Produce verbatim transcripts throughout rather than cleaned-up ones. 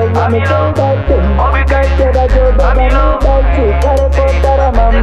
let me tell that thing. That said I do better than that chick. Gotta put that on my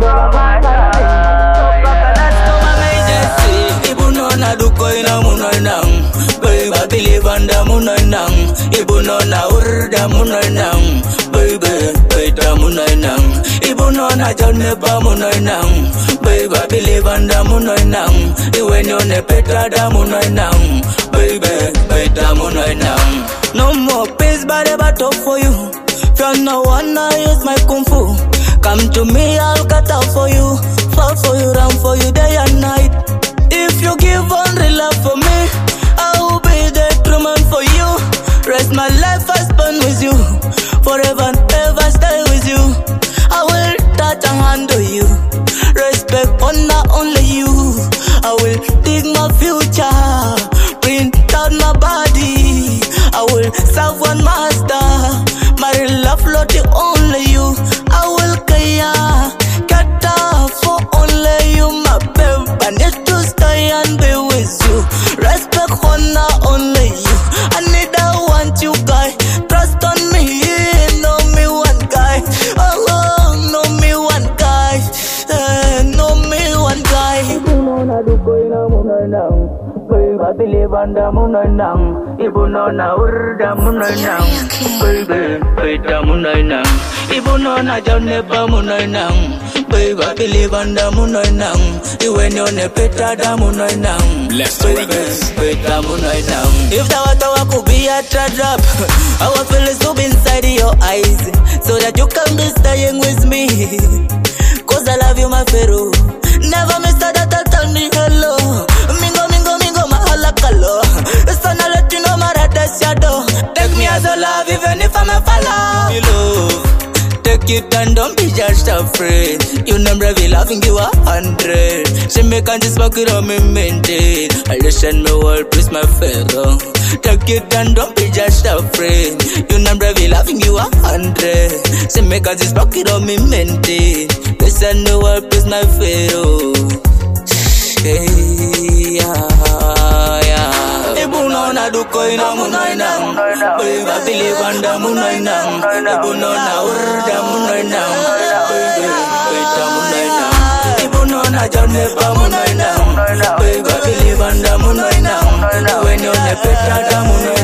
Ibunona dukoina munoinang, baby believe anda munoinang. Ibunona urda munoinang, baby beta munoinang. Ibunona janepa munoinang, baby believe anda munoinang. Iwenyone petra da munoinang, baby beta munoinang. No more peace but a battle for you. From now on I use my kung fu. Come to me, I'll cut out for you. Fall for you, run for you day and night. If you give one real love for me, I will be the true man for you. Rest my life I spend with you. Forever and ever stay with you. I will touch and handle you. Respect, honor only you. I will dig my future. Print out my body. I will serve one master. My real love, Lord, you only you. I will care, get off for only you, my babe. I need to stay and be with you. Respect, honor, only you. I need, I want you, guy. Trust on me, know me one guy. Oh, oh know me one guy. Uh, know me one guy. Ibunona dukoina munoinang. Baby, believe anda munoinang. Ibunona urda munoinang. Baby, beta munoinang. Ibunona janepa munoinang. Baby, believe anda munoinang. Iwenyone petra da munoinang. Baby, beta munoinang. If the water could be a trap, I will feel it up inside your eyes, so that you can be staying with me. Cause I love you, my pharaoh. Never miss that, that tell me hello. Mingo, mingo, mingo, my halakalo. Son, I let you know my red shadow. Take me as a love, even if I'm a follow. You love, take it and don't be just afraid. You never be loving you a hundred. She make and just walk it on me maintain. I listen me word, please my pharaoh. Take it and don't be just afraid. You never be loving you a hundred. She make and just walk it on me maintain. Listen me word, please my pharaoh. Hey, yeah, yeah. Ibunona dukoina munoinang. Baby believe anda munoinang. Ibunona urda munoinang. Baby beta munoinang. Ibunona janepa munoinang. Baby believe anda munoinang. When you're the petra da munoinang.